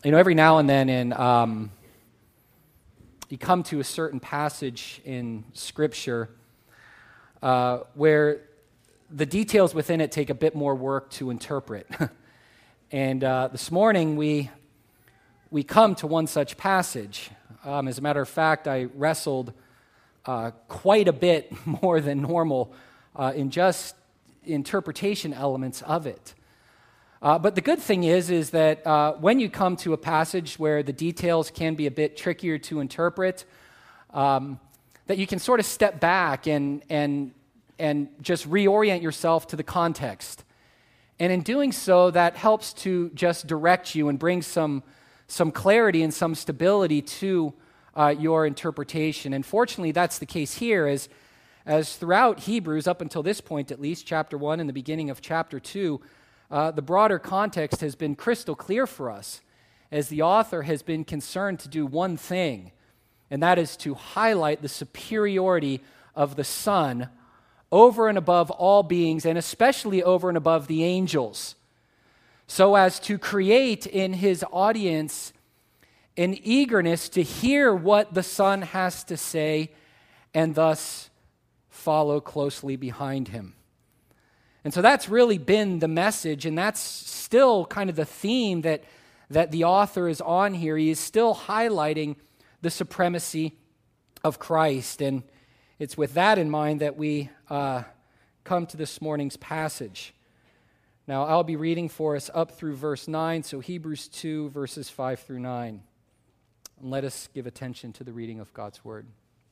Every now and then you come to a certain passage in Scripture where the details within it take a bit more work to interpret. And this morning we come to one such passage. As a matter of fact, I wrestled quite a bit more than normal in just interpretation elements of it. But the good thing is that when you come to a passage where the details can be a bit trickier to interpret, that you can sort of step back and just reorient yourself to the context. And in doing so, that helps to just direct you and bring some clarity and some stability to your interpretation. And fortunately, that's the case here, as throughout Hebrews, up until this point at least, chapter 1 and the beginning of chapter 2, the broader context has been crystal clear for us, as the author has been concerned to do one thing, and that is to highlight the superiority of the Son over and above all beings, and especially over and above the angels, so as to create in his audience an eagerness to hear what the Son has to say, and thus follow closely behind him. And so that's really been the message, and that's still kind of the theme that the author is on here. He is still highlighting the supremacy of Christ, and it's with that in mind that we come to this morning's passage. Now, I'll be reading for us up through verse 9, so Hebrews 2, verses 5 through 9. And let us give attention to the reading of God's word.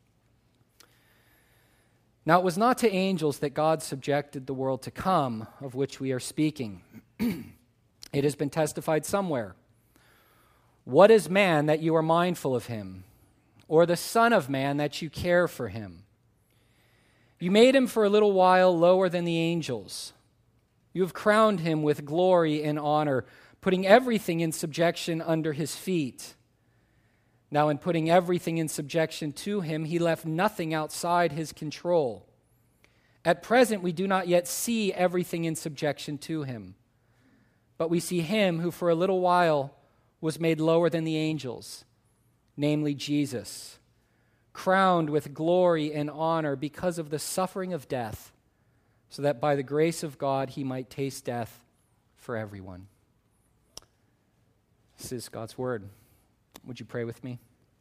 Now, it was not to angels that God subjected the world to come, of which we are speaking. It has been testified somewhere. What is man that you are mindful of him, or the Son of Man that you care for him? You made him for a little while lower than the angels. You have crowned him with glory and honor, putting everything in subjection under his feet. Now, in putting everything in subjection to him, he left nothing outside his control. At present, we do not yet see everything in subjection to him, but we see him who for a little while was made lower than the angels, namely Jesus, crowned with glory and honor because of the suffering of death, so that by the grace of God he might taste death for everyone. This is God's word. Would you pray with me?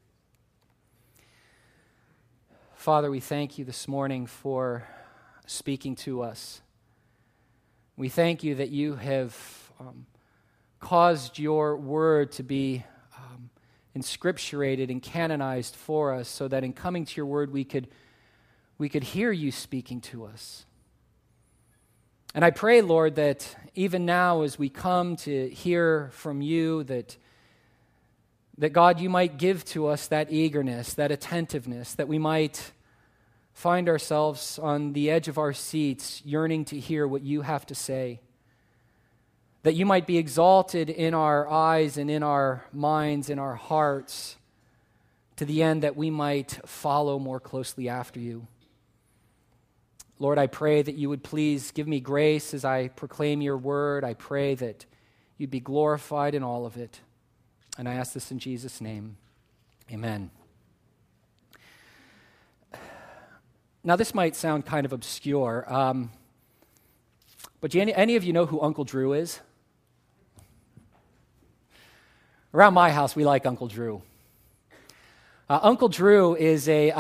Father, we thank you this morning for speaking to us. We thank you that you have caused your word to be inscripturated and canonized for us, so that in coming to your word we could hear you speaking to us. And I pray, Lord, that even now as we come to hear from you, that God, you might give to us that eagerness, that attentiveness, that we might find ourselves on the edge of our seats, yearning to hear what you have to say. That you might be exalted in our eyes and in our minds, in our hearts, to the end that we might follow more closely after you. Lord, I pray that you would please give me grace as I proclaim your word. I pray that you'd be glorified in all of it. And I ask this in Jesus' name. Amen. Now, this might sound kind of obscure, but do any of you know who Uncle Drew is? Around my house, we like Uncle Drew. Uncle Drew is a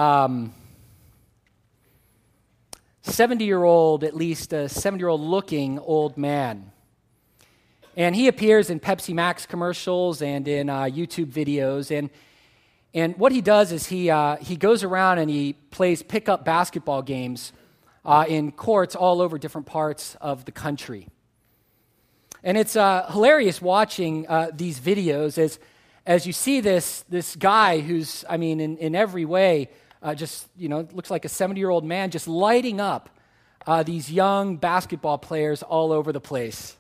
70-year-old, at least a 70-year-old looking old man. And he appears in Pepsi Max commercials and in YouTube videos. And what he does is he goes around and he plays pickup basketball games in courts all over different parts of the country. And it's hilarious watching these videos as you see this guy who's, I mean, in every way, just, looks like a 70-year-old man just lighting up these young basketball players all over the place.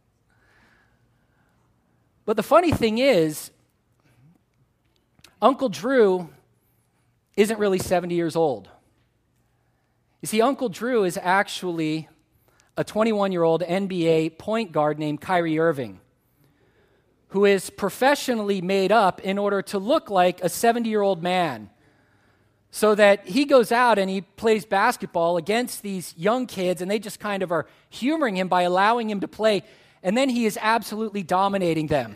But the funny thing is, Uncle Drew isn't really 70 years old. You see, Uncle Drew is actually a 21-year-old NBA point guard named Kyrie Irving, who is professionally made up in order to look like a 70-year-old man, so that he goes out and he plays basketball against these young kids, and they just kind of are humoring him by allowing him to play, and then he is absolutely dominating them.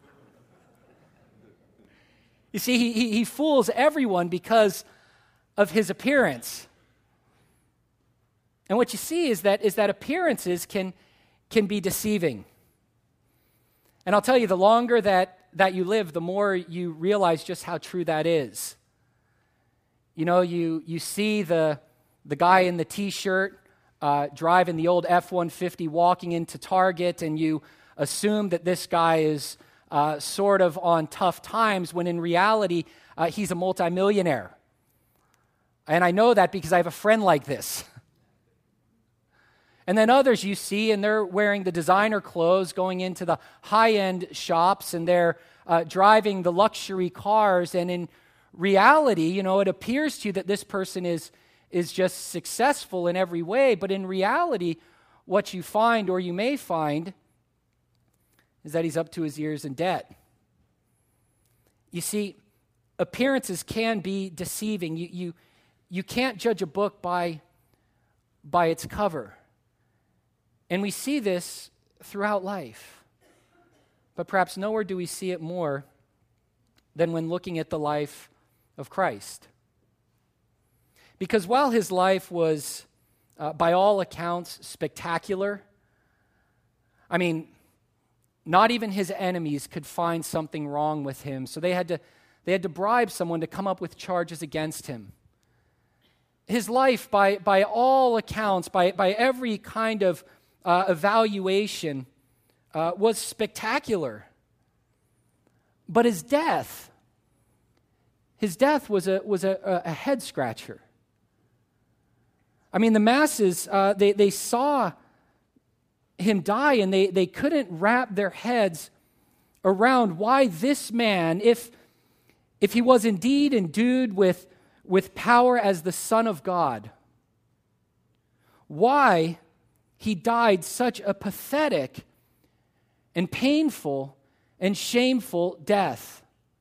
You see, he fools everyone because of his appearance. And what you see is that appearances can be deceiving. And I'll tell you, the longer that you live, the more you realize just how true that is. You know, you see the guy in the T-shirt driving the old F-150 walking into Target, and you assume that this guy is sort of on tough times, when in reality, he's a multimillionaire. And I know that because I have a friend like this. And then others you see, and they're wearing the designer clothes, going into the high-end shops, and they're driving the luxury cars, and in reality, you know, it appears to you that this person is just successful in every way, but in reality, what you find, or you may find, is that he's up to his ears in debt. You see, appearances can be deceiving. You can't judge a book by its cover. And we see this throughout life. But perhaps nowhere do we see it more than when looking at the life of Christ. Because while his life was, by all accounts, spectacular, I mean, not even his enemies could find something wrong with him, so they had to bribe someone to come up with charges against him. His life, by all accounts, by every kind of evaluation, was spectacular. But his death was a head scratcher. I mean, the masses, they saw him die, and they couldn't wrap their heads around why this man, if he was indeed endued with power as the Son of God, why he died such a pathetic and painful and shameful death.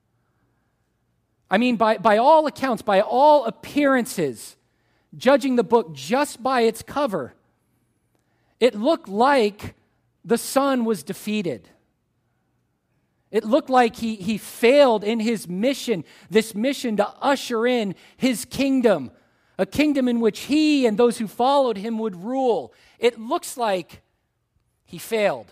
I mean, by all accounts, by all appearances, judging the book just by its cover, it looked like the Son was defeated. It looked like he failed in his mission, this mission to usher in his kingdom, a kingdom in which he and those who followed him would rule. It looks like he failed.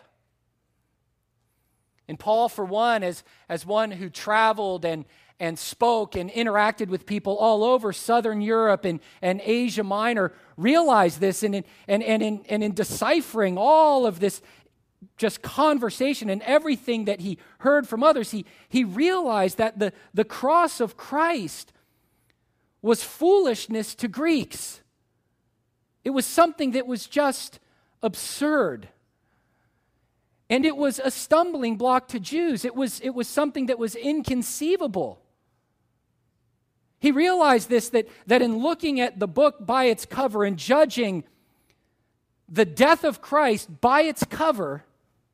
And Paul, for one, as one who traveled and spoke and interacted with people all over Southern Europe and Asia Minor, realized this, and in deciphering all of this just conversation and everything that he heard from others, he realized that the cross of Christ was foolishness to Greeks. It was something that was just absurd. And it was a stumbling block to Jews. It was something that was inconceivable. He realized this, that in looking at the book by its cover and judging the death of Christ by its cover,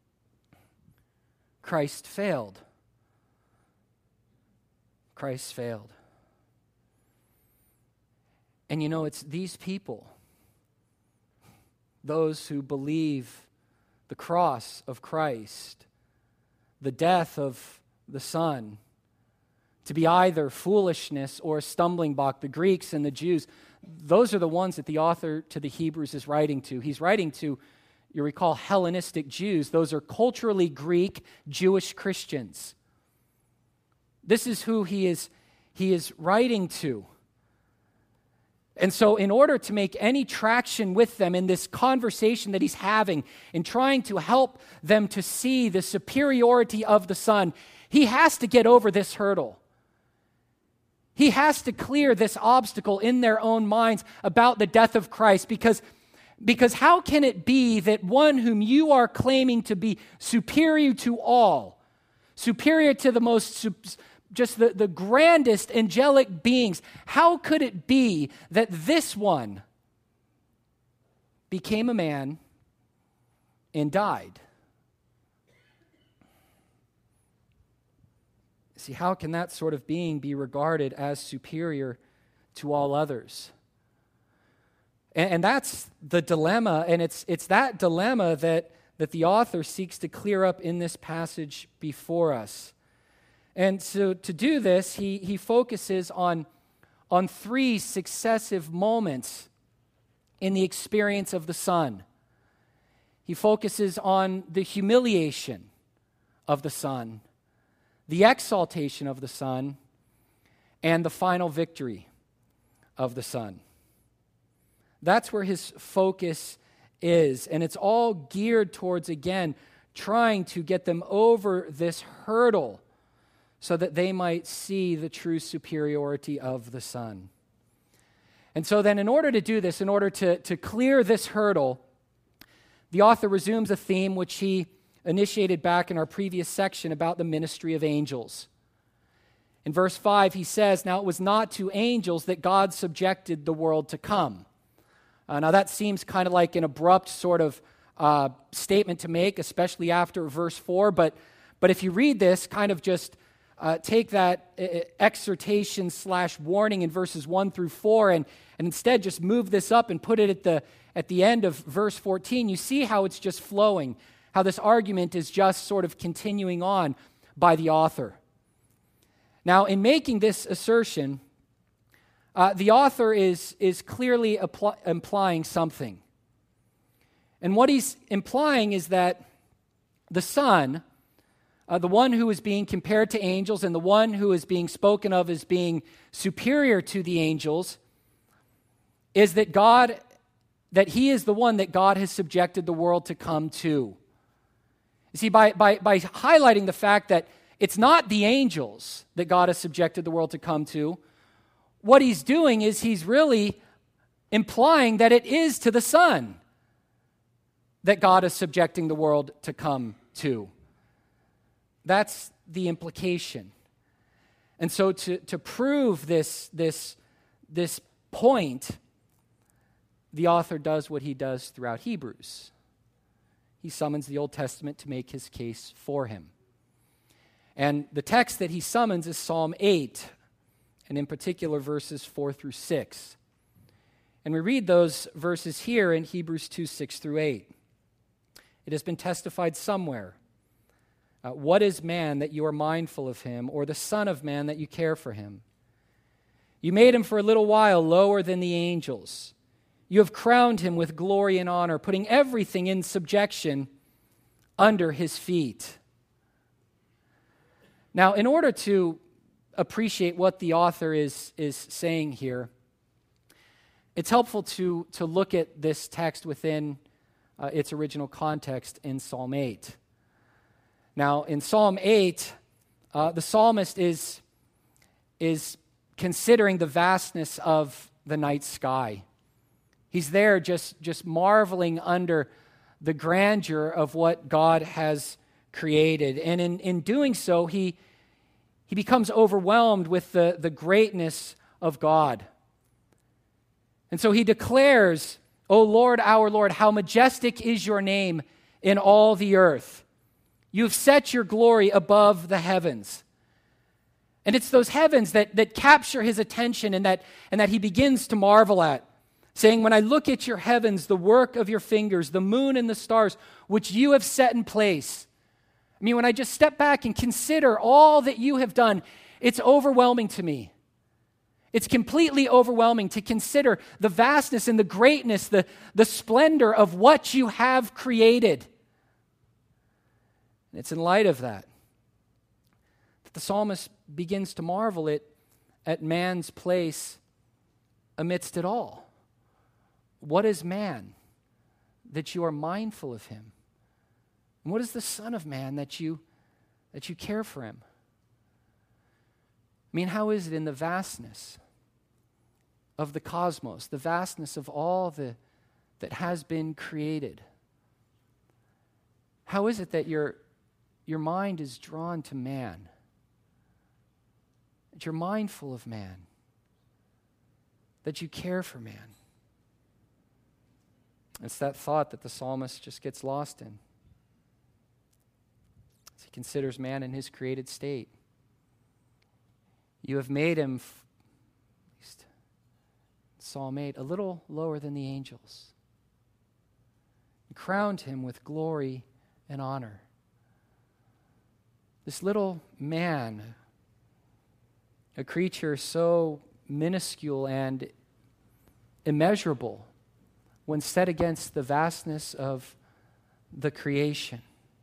Christ failed. Christ failed. And you know, it's these people, those who believe the cross of Christ, the death of the Son, to be either foolishness or a stumbling block, the Greeks and the Jews, those are the ones that the author to the Hebrews is writing to. He's writing to, you recall, Hellenistic Jews. Those are culturally Greek Jewish Christians. This is who he is writing to. And so in order to make any traction with them in this conversation that he's having, in trying to help them to see the superiority of the Son, he has to get over this hurdle. He has to clear this obstacle in their own minds about the death of Christ, because how can it be that one whom you are claiming to be superior to all, superior to the most just the grandest angelic beings, how could it be that this one became a man and died? See, how can that sort of being be regarded as superior to all others? And that's the dilemma, and it's that dilemma that the author seeks to clear up in this passage before us. And so to do this, he focuses on three successive moments in the experience of the Son. He focuses on the humiliation of the Son, the exaltation of the Son, and the final victory of the Son. That's where his focus is, and it's all geared towards, again, trying to get them over this hurdle so that they might see the true superiority of the Son. And so then, in order to do this, in order to clear this hurdle, the author resumes a theme which he initiated back in our previous section about the ministry of angels. In verse 5, he says, "Now it was not to angels that God subjected the world to come." Now that seems kind of like an abrupt sort of statement to make, especially after verse 4, but if you read this, kind of just take that exhortation / warning in verses 1 through 4 and instead just move this up and put it at the end of verse 14, you see how it's just flowing, how this argument is just sort of continuing on by the author. Now, in making this assertion, the author is clearly implying something. And what he's implying is that the Son, the one who is being compared to angels and the one who is being spoken of as being superior to the angels, is that he is the one that God has subjected the world to come to. You see, by highlighting the fact that it's not the angels that God has subjected the world to come to, what he's doing is he's really implying that it is to the Son that God is subjecting the world to come to. That's the implication. And so to prove this point, the author does what he does throughout Hebrews. He summons the Old Testament to make his case for him. And the text that he summons is Psalm 8, and in particular verses 4 through 6. And we read those verses here in Hebrews 2, 6 through 8. It has been testified somewhere. What is man that you are mindful of him, or the son of man that you care for him? You made him for a little while lower than the angels. You have crowned him with glory and honor, putting everything in subjection under his feet. Now, in order to appreciate what the author is saying here, it's helpful to look at this text within its original context in Psalm 8. Now, in Psalm 8, the psalmist is considering the vastness of the night sky. He's there just marveling under the grandeur of what God has created. And in doing so, he becomes overwhelmed with the greatness of God. And so he declares, "O Lord, our Lord, how majestic is your name in all the earth. You've set your glory above the heavens." And it's those heavens that capture his attention and that he begins to marvel at, saying, "When I look at your heavens, the work of your fingers, the moon and the stars, which you have set in place." I mean, when I just step back and consider all that you have done, it's overwhelming to me. It's completely overwhelming to consider the vastness and the greatness, the splendor of what you have created. And it's in light of that the psalmist begins to marvel at man's place amidst it all. What is man that you are mindful of him? And what is the Son of Man that you care for him? I mean, how is it in the vastness of the cosmos, the vastness of all that has been created? How is it that your mind is drawn to man? That you're mindful of man? That you care for man? It's that thought that the psalmist just gets lost in as he considers man in his created state. You have made him, at least Psalm 8, a little lower than the angels. You crowned him with glory and honor. This little man, a creature so minuscule and immeasurable when set against the vastness of the creation,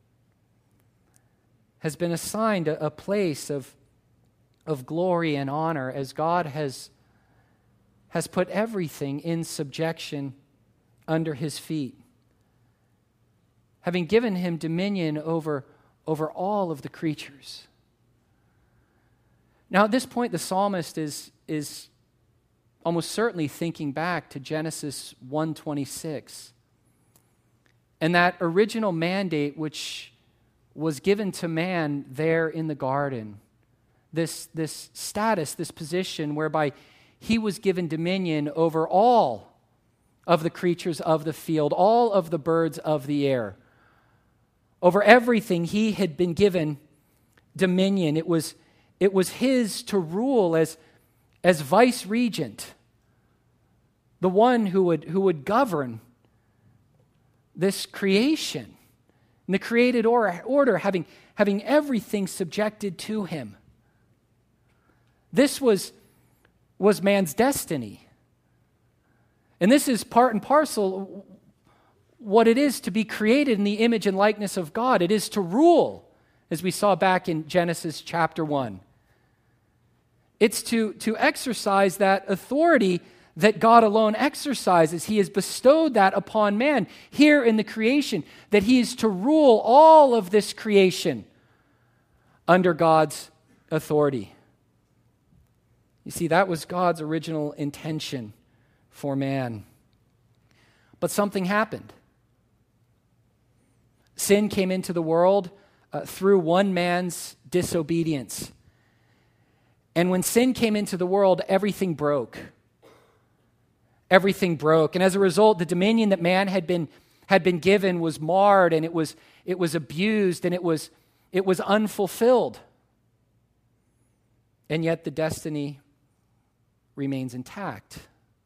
has been assigned a place of glory and honor as God has put everything in subjection under his feet, having given him dominion over all of the creatures. Now, at this point, the psalmist is almost certainly thinking back to Genesis 1:26 and that original mandate which was given to man there in the garden, this status, this position whereby he was given dominion over all of the creatures of the field, all of the birds of the air. Over everything he had been given dominion. It was his to rule as vice regent, the one who would govern this creation, and the created order having everything subjected to him. This was man's destiny. And this is part and parcel what it is to be created in the image and likeness of God. It is to rule, as we saw back in Genesis chapter 1. It's to exercise that authority that God alone exercises. He has bestowed that upon man here in the creation, that he is to rule all of this creation under God's authority. You see, that was God's original intention for man. But something happened. Sin came into the world through one man's disobedience. And when sin came into the world, everything broke. Everything broke. And as a result, the dominion that man had been given was marred, and it was abused, and it was unfulfilled. And yet the destiny remains intact.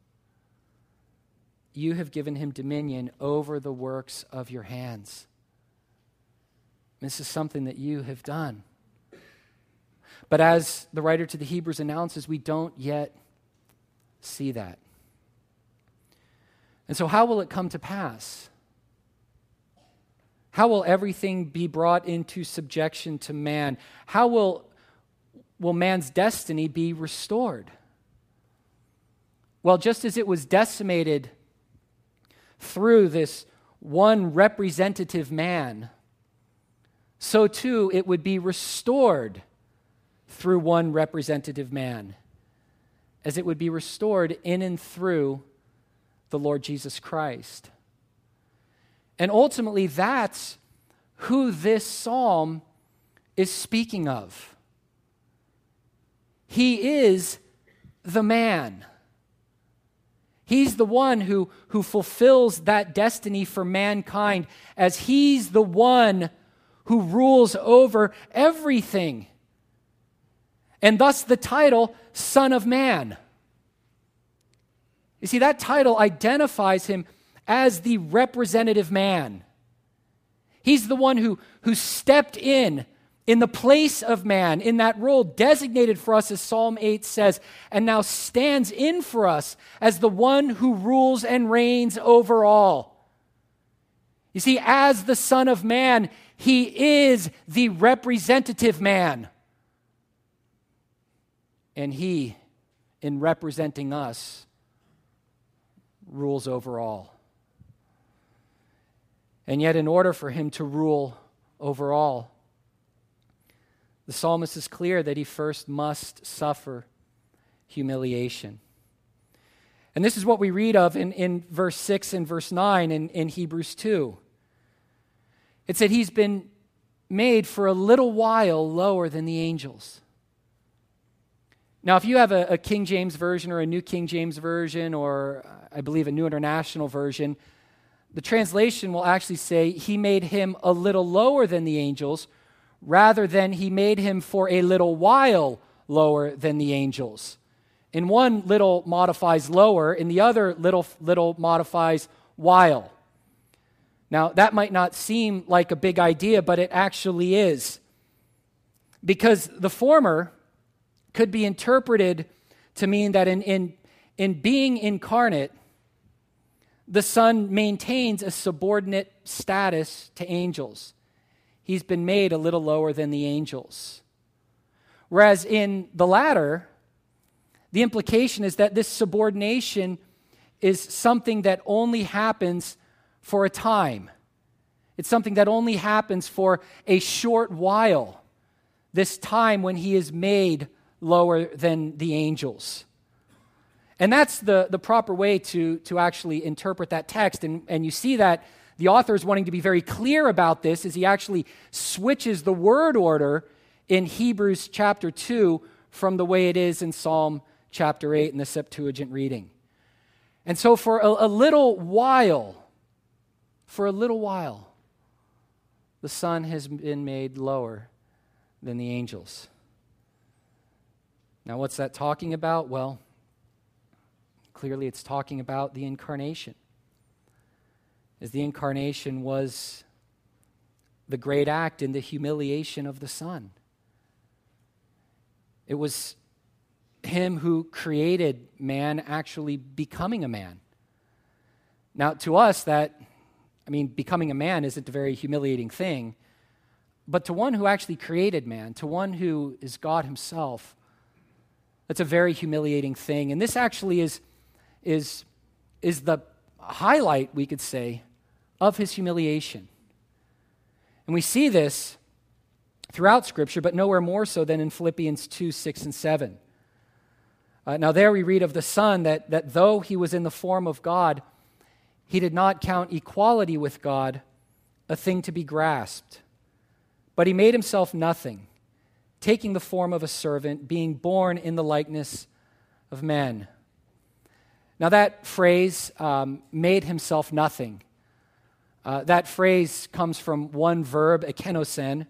You have given him dominion over the works of your hands. This is something that you have done. But as the writer to the Hebrews announces, we don't yet see that. And so how will it come to pass? How will everything be brought into subjection to man? How will man's destiny be restored? Well, just as it was decimated through this one representative man, so too it would be restored through one representative man, as it would be restored in and through the Lord Jesus Christ. And ultimately, that's who this psalm is speaking of. He is the man. He's the one who fulfills that destiny for mankind, as he's the one who rules over everything. And thus the title, Son of Man. You see, that title identifies him as the representative man. He's the one who stepped in the place of man, in that role designated for us, as Psalm 8 says, and now stands in for us as the one who rules and reigns over all. You see, as the Son of Man, he is the representative man. And he, in representing us, rules over all. And yet, in order for him to rule over all, the psalmist is clear that he first must suffer humiliation. And this is what we read of in verse 6 and verse 9 in Hebrews 2. It said he's been made for a little while lower than the angels. Now, if you have a King James Version or a New King James Version, or I believe a New International Version, the translation will actually say he made him a little lower than the angels, rather than he made him for a little while lower than the angels. In one, little modifies lower. In the other, little modifies while. Now, that might not seem like a big idea, but it actually is. Because the former could be interpreted to mean that in being incarnate, the Son maintains a subordinate status to angels. He's been made a little lower than the angels. Whereas in the latter, the implication is that this subordination is something that only happens for a time. It's something that only happens for a short while, this time when he is made lower than the angels. And that's the proper way to actually interpret that text. And you see that the author is wanting to be very clear about this as he actually switches the word order in Hebrews chapter 2 from the way it is in Psalm chapter 8 in the Septuagint reading. And so for a little while, the Son has been made lower than the angels. Now, what's that talking about? Well, clearly it's talking about the incarnation. As the incarnation was the great act in the humiliation of the Son. It was him who created man actually becoming a man. Now, to us, becoming a man isn't a very humiliating thing, but to one who actually created man, to one who is God himself, that's a very humiliating thing. And this actually is the highlight, we could say, of his humiliation. And we see this throughout Scripture, but nowhere more so than in Philippians 2, 6, and 7. Now there we read of the Son that though he was in the form of God, he did not count equality with God a thing to be grasped, but he made himself nothing, taking the form of a servant, being born in the likeness of men. Now that phrase, made himself nothing, that phrase comes from one verb, ekenosen,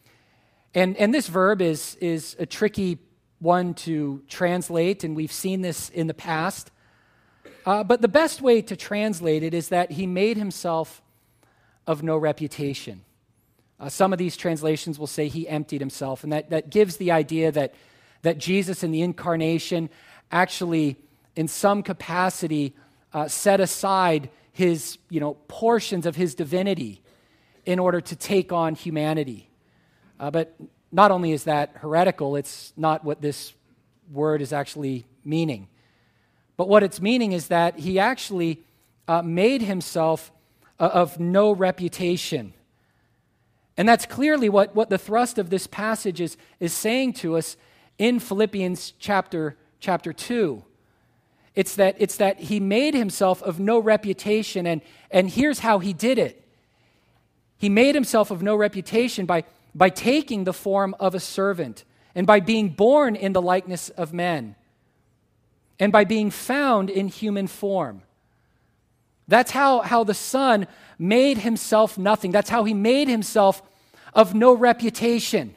and this verb is a tricky one to translate, and we've seen this in the past. But the best way to translate it is that he made himself of no reputation. Some of these translations will say he emptied himself, and that gives the idea that Jesus in the incarnation actually, in some capacity, set aside his portions of his divinity in order to take on humanity. But not only is that heretical, it's not what this word is actually meaning. But what it's meaning is that he actually made himself of no reputation. And that's clearly what the thrust of this passage is saying to us in Philippians chapter 2. It's that he made himself of no reputation, and here's how he did it. He made himself of no reputation by taking the form of a servant, and by being born in the likeness of men, and by being found in human form. That's how the Son made himself nothing. That's how he made himself of no reputation.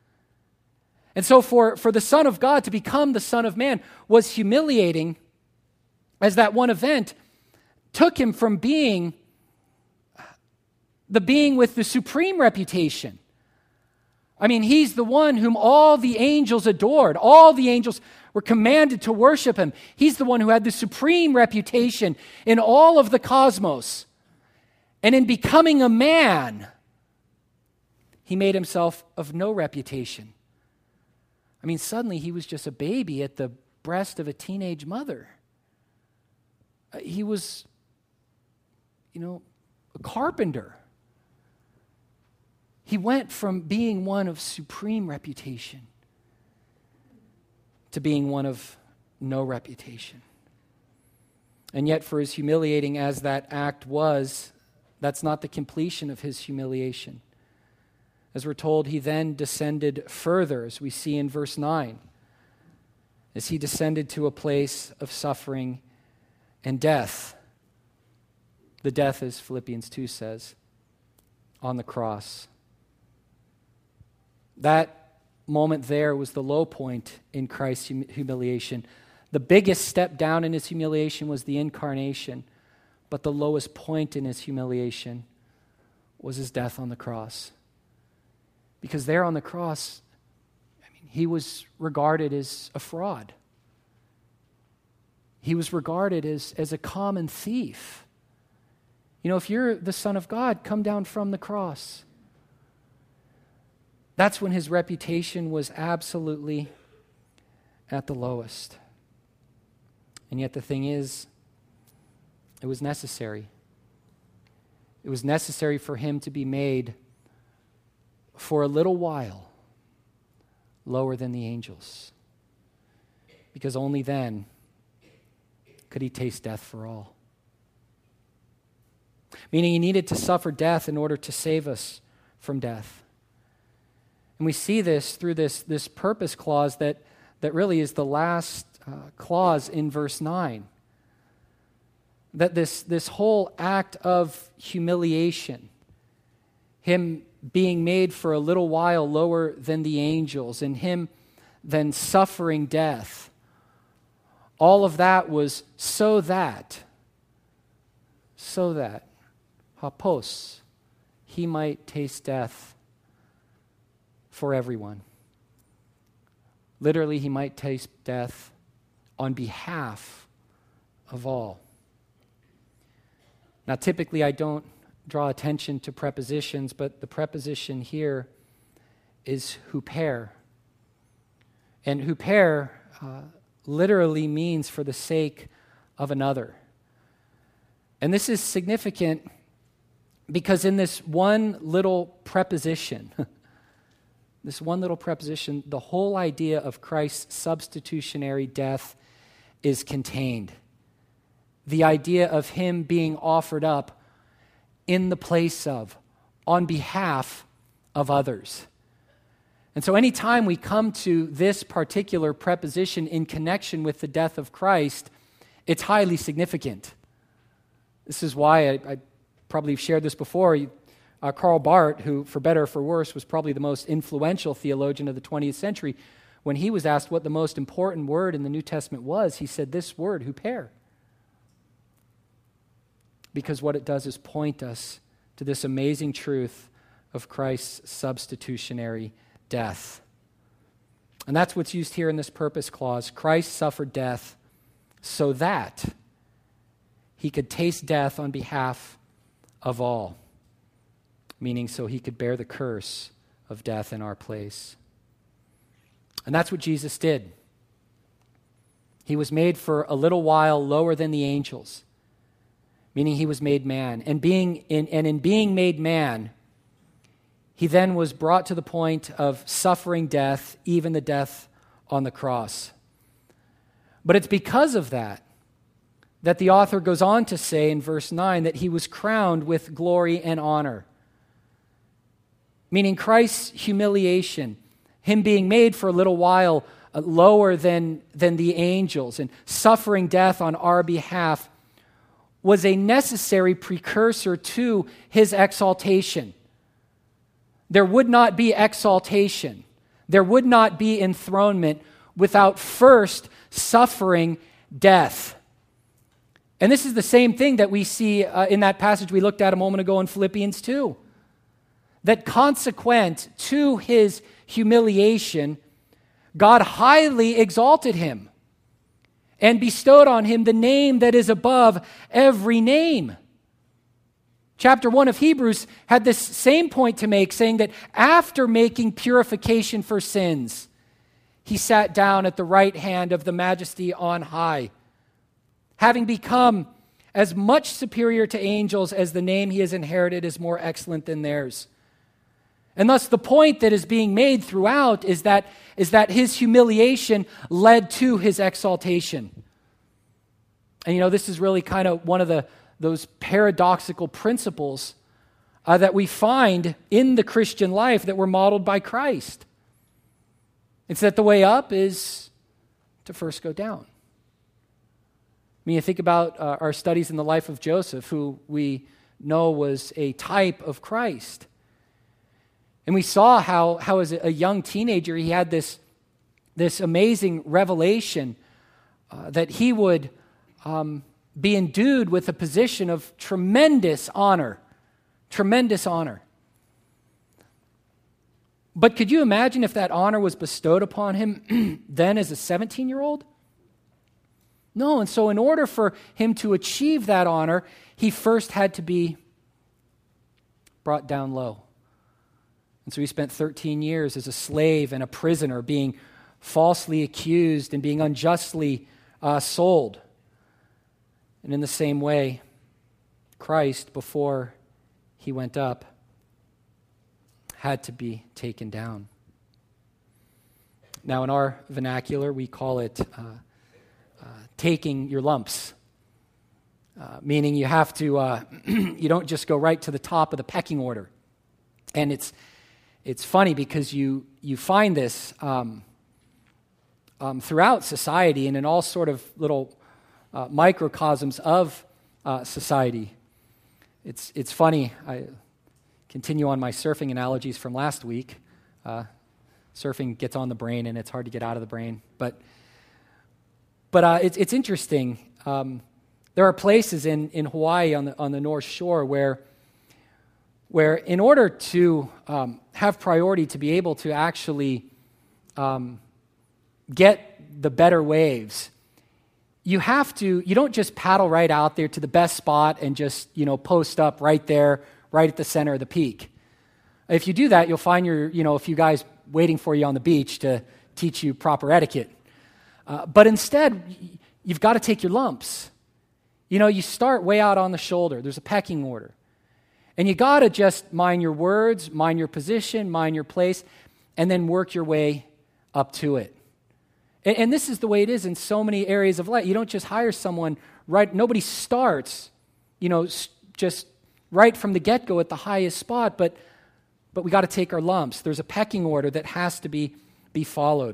And so for the Son of God to become the Son of Man was humiliating, as that one event took him from being the being with the supreme reputation. I mean, he's the one whom all the angels adored. All the angels were commanded to worship him. He's the one who had the supreme reputation in all of the cosmos. And in becoming a man, he made himself of no reputation. I mean, suddenly he was just a baby at the breast of a teenage mother. He was, a carpenter. He went from being one of supreme reputation to being one of no reputation. And yet, for as humiliating as that act was, that's not the completion of his humiliation. As we're told, he then descended further, as we see in verse 9, as he descended to a place of suffering and death. The death, as Philippians 2 says, on the cross. That moment there was the low point in Christ's humiliation. The biggest step down in his humiliation was the incarnation, but the lowest point in his humiliation was his death on the cross. Because there on the cross, he was regarded as a fraud. He was regarded as a common thief. If you're the Son of God, come down from the cross. That's when his reputation was absolutely at the lowest. And yet the thing is, it was necessary. It was necessary for him to be made for a little while lower than the angels. Because only then could he taste death for all. Meaning he needed to suffer death in order to save us from death. And we see this through this purpose clause that really is the last clause in verse 9. That this whole act of humiliation, him being made for a little while lower than the angels, and him then suffering death, all of that was so that, hapos, he might taste death for everyone. Literally, he might taste death on behalf of all. Now, typically, I don't draw attention to prepositions, but the preposition here is huper. And huper literally means for the sake of another. And this is significant because in this one little preposition, the whole idea of Christ's substitutionary death is contained. The idea of him being offered up in the place of, on behalf of others. And so anytime we come to this particular preposition in connection with the death of Christ, it's highly significant. This is why I probably shared this before. Karl Barth, who for better or for worse was probably the most influential theologian of the 20th century, when he was asked what the most important word in the New Testament was, he said this word, huper. Because what it does is point us to this amazing truth of Christ's substitutionary death. And that's what's used here in this purpose clause. Christ suffered death so that he could taste death on behalf of all, meaning so he could bear the curse of death in our place. And that's what Jesus did. He was made for a little while lower than the angels, meaning he was made man. And in being made man, he then was brought to the point of suffering death, even the death on the cross. But it's because of that the author goes on to say in verse 9 that he was crowned with glory and honor. Meaning Christ's humiliation, him being made for a little while lower than the angels and suffering death on our behalf, was a necessary precursor to his exaltation. There would not be exaltation. There would not be enthronement without first suffering death. And this is the same thing that we see in that passage we looked at a moment ago in Philippians 2. That consequent to his humiliation, God highly exalted him and bestowed on him the name that is above every name. Chapter 1 of Hebrews had this same point to make, saying that after making purification for sins, he sat down at the right hand of the Majesty on high, having become as much superior to angels as the name he has inherited is more excellent than theirs. And thus the point that is being made throughout is that his humiliation led to his exaltation. And this is really kind of one of those paradoxical principles that we find in the Christian life that were modeled by Christ. It's that the way up is to first go down. You think about our studies in the life of Joseph, who we know was a type of Christ. And we saw how as a young teenager, he had this amazing revelation that he would be endued with a position of tremendous honor. Tremendous honor. But could you imagine if that honor was bestowed upon him then as a 17-year-old? No, and so in order for him to achieve that honor, he first had to be brought down low. And so he spent 13 years as a slave and a prisoner, being falsely accused and being unjustly sold. And in the same way, Christ, before he went up, had to be taken down. Now, in our vernacular, we call it taking your lumps, meaning you have to, you don't just go right to the top of the pecking order. And it's funny because you find this throughout society and in all sort of little microcosms of society. It's funny. I continue on my surfing analogies from last week. Surfing gets on the brain, and it's hard to get out of the brain. But it's interesting. There are places in Hawaii on the North Shore where in order to have priority to be able to actually get the better waves, you don't just paddle right out there to the best spot and just, post up right there, right at the center of the peak. If you do that, you'll find a few guys waiting for you on the beach to teach you proper etiquette. But instead, you've got to take your lumps. You start way out on the shoulder. There's a pecking order. And you got to just mind your words, mind your position, mind your place, and then work your way up to it. And this is the way it is in so many areas of life. You don't just hire someone right. Nobody starts, just right from the get-go at the highest spot, but we got to take our lumps. There's a pecking order that has to be followed.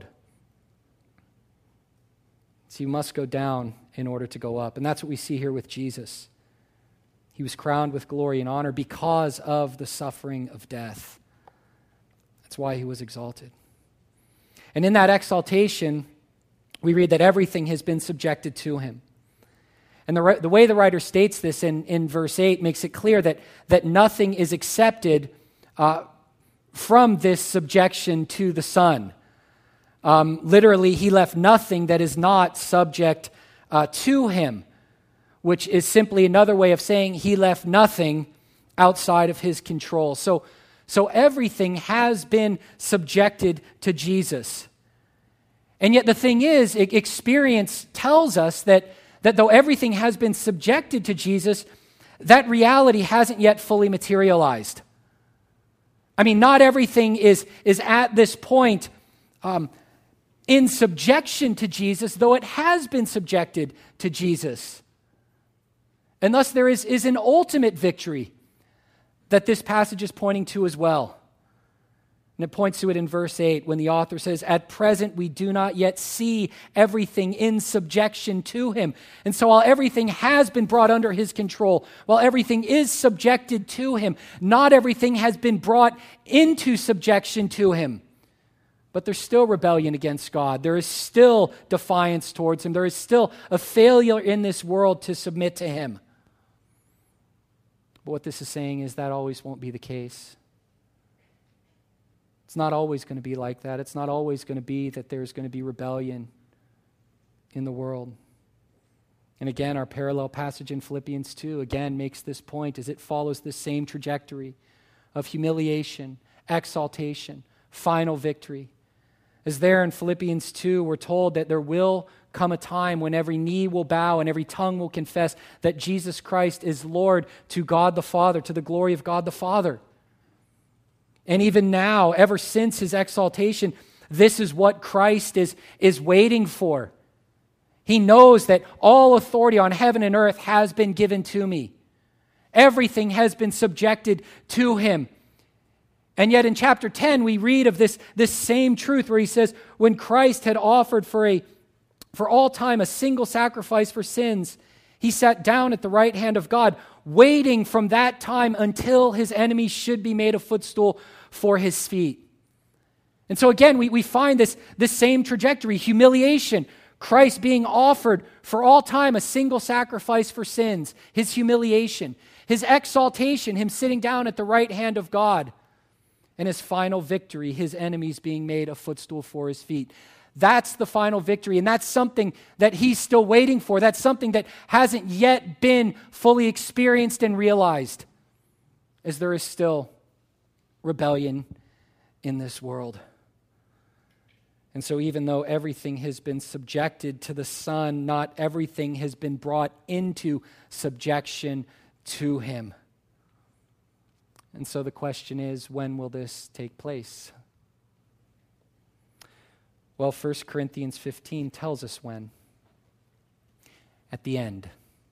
So you must go down in order to go up. And that's what we see here with Jesus. He was crowned with glory and honor because of the suffering of death. That's why he was exalted. And in that exaltation, we read that everything has been subjected to him. And the way the writer states this in verse 8 makes it clear that nothing is accepted from this subjection to the Son. Literally, he left nothing that is not subject to him, which is simply another way of saying he left nothing outside of his control. So everything has been subjected to Jesus. And yet the thing is, experience tells us that though everything has been subjected to Jesus, that reality hasn't yet fully materialized. I mean, not everything is at this point in subjection to Jesus, though it has been subjected to Jesus. And thus there is an ultimate victory that this passage is pointing to as well. And it points to it in verse 8 when the author says, "At present we do not yet see everything in subjection to him." And so while everything has been brought under his control, while everything is subjected to him, not everything has been brought into subjection to him. But there's still rebellion against God. There is still defiance towards him. There is still a failure in this world to submit to him. But what this is saying is that always won't be the case. It's not always going to be like that. It's not always going to be that there's going to be rebellion in the world. And again, our parallel passage in Philippians 2 again makes this point as it follows the same trajectory of humiliation, exaltation, final victory. As there in Philippians 2, we're told that there will come a time when every knee will bow and every tongue will confess that Jesus Christ is Lord, to God the Father, to the glory of God the Father. And even now, ever since his exaltation, this is what Christ is waiting for. He knows that all authority on heaven and earth has been given to me. Everything has been subjected to him. And yet in chapter 10, we read of this same truth where he says, when Christ had offered for all time a single sacrifice for sins, he sat down at the right hand of God, waiting from that time until his enemies should be made a footstool for his feet. And so again, we find this same trajectory, humiliation, Christ being offered for all time a single sacrifice for sins, his humiliation, his exaltation, him sitting down at the right hand of God, and his final victory, his enemies being made a footstool for his feet. That's the final victory, and that's something that he's still waiting for. That's something that hasn't yet been fully experienced and realized, as there is still rebellion in this world. And so even though everything has been subjected to the Son, not everything has been brought into subjection to him. And so the question is, when will this take place? Well, 1 Corinthians 15 tells us when. At the end.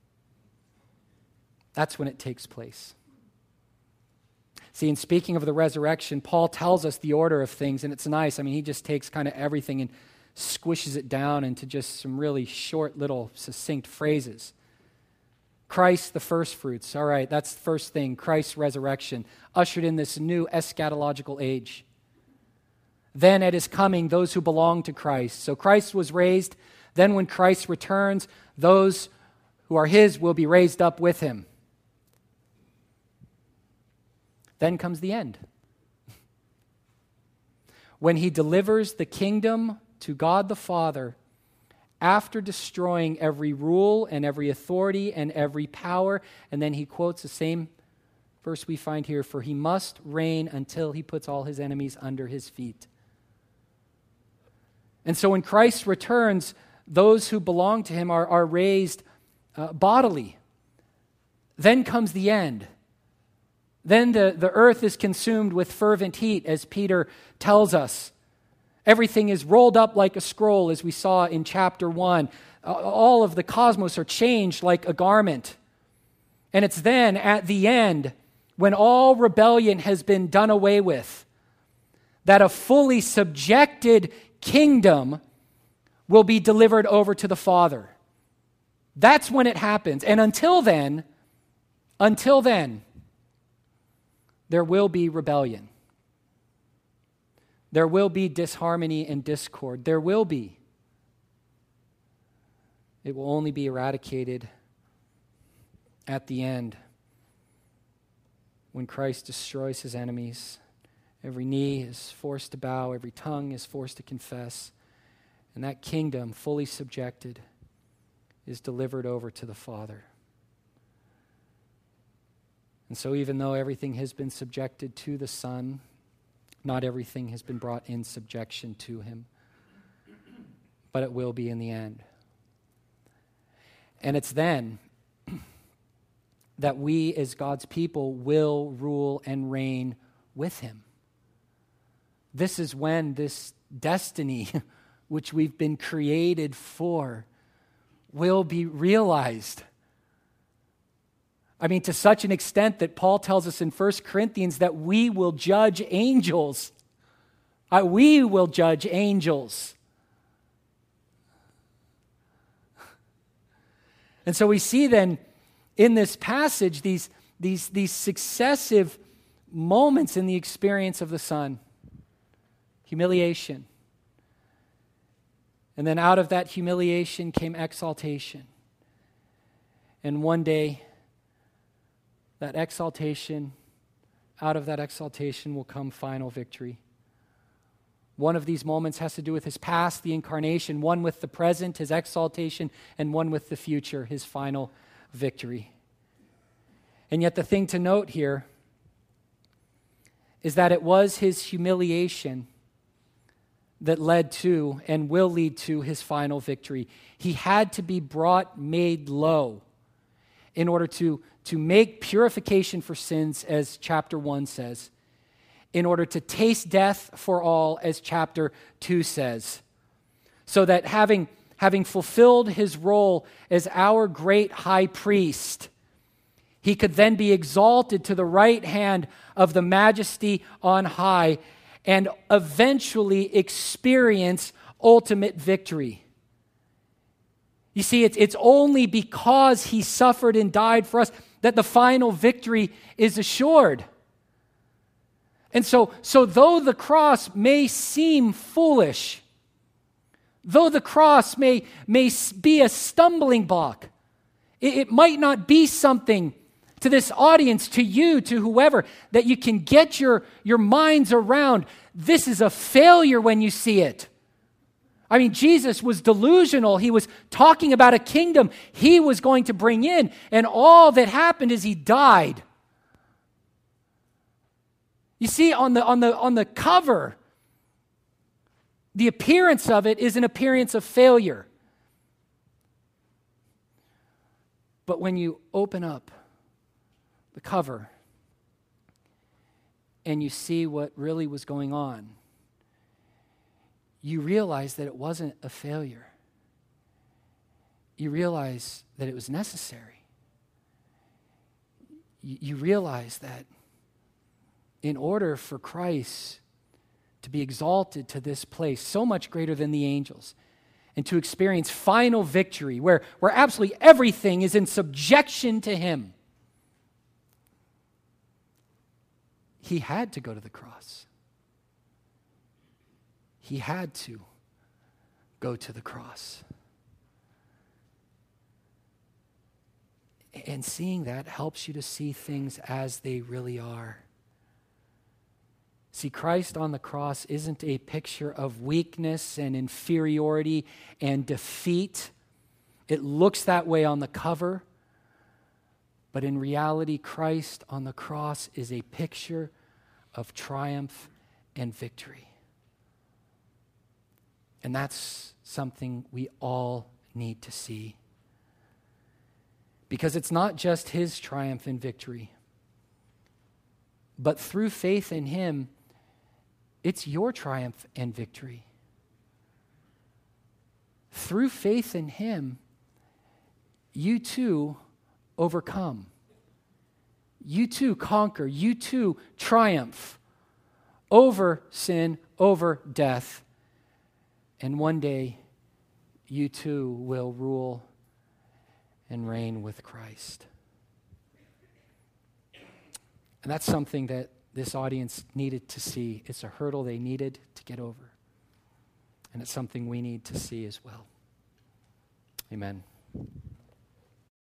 That's when it takes place. See, in speaking of the resurrection, Paul tells us the order of things, and it's nice. I mean, he just takes kind of everything and squishes it down into just some really short, little, succinct phrases. Christ, the first fruits. All right, that's the first thing. Christ's resurrection ushered in this new eschatological age. Then at his coming, those who belong to Christ. So Christ was raised. Then when Christ returns, those who are his will be raised up with him. Then comes the end. When he delivers the kingdom to God the Father, after destroying every rule and every authority and every power, and then he quotes the same verse we find here, for he must reign until he puts all his enemies under his feet. And so when Christ returns, those who belong to him are raised bodily. Then comes the end. Then the earth is consumed with fervent heat, as Peter tells us. Everything is rolled up like a scroll, as we saw in chapter 1. All of the cosmos are changed like a garment. And it's then, at the end, when all rebellion has been done away with, that a fully subjected kingdom will be delivered over to the Father. That's when it happens. And until then, there will be rebellion. There will be disharmony and discord. There will be. It will only be eradicated at the end, when Christ destroys his enemies. Every knee is forced to bow, every tongue is forced to confess, and that kingdom, fully subjected, is delivered over to the Father. And so even though everything has been subjected to the Son, not everything has been brought in subjection to him, but it will be in the end. And it's then that we as God's people will rule and reign with him. This is when this destiny, which we've been created for, will be realized. I mean, to such an extent that Paul tells us in 1 Corinthians that we will judge angels. We will judge angels. And so we see then in this passage these successive moments in the experience of the Son. Humiliation. And then out of that humiliation came exaltation. And one day, that exaltation, out of that exaltation will come final victory. One of these moments has to do with his past, the incarnation, one with the present, his exaltation, and one with the future, his final victory. And yet the thing to note here is that it was his humiliation that led to and will lead to his final victory. He had to be made low in order to make purification for sins, as chapter 1 says, in order to taste death for all, as chapter 2 says, so that having fulfilled his role as our great high priest, he could then be exalted to the right hand of the majesty on high and eventually experience ultimate victory. You see, it's only because he suffered and died for us that the final victory is assured. And so though the cross may seem foolish, though the cross may be a stumbling block, it might not be something to this audience, to you, to whoever, that you can get your minds around. This is a failure when you see it. I mean, Jesus was delusional. He was talking about a kingdom he was going to bring in, and all that happened is he died. You see, on the cover, the appearance of it is an appearance of failure. But when you open up the cover and you see what really was going on, you realize that it wasn't a failure. You realize that it was necessary. You realize that in order for Christ to be exalted to this place, so much greater than the angels, and to experience final victory where absolutely everything is in subjection to him, he had to go to the cross. He had to go to the cross. And seeing that helps you to see things as they really are. See, Christ on the cross isn't a picture of weakness and inferiority and defeat. It looks that way on the cover. But in reality, Christ on the cross is a picture of triumph and victory. And that's something we all need to see. Because it's not just his triumph and victory, but through faith in him, it's your triumph and victory. Through faith in him, you too overcome. You too conquer. You too triumph over sin, over death. And one day, you too will rule and reign with Christ. And that's something that this audience needed to see. It's a hurdle they needed to get over. And it's something we need to see as well. Amen.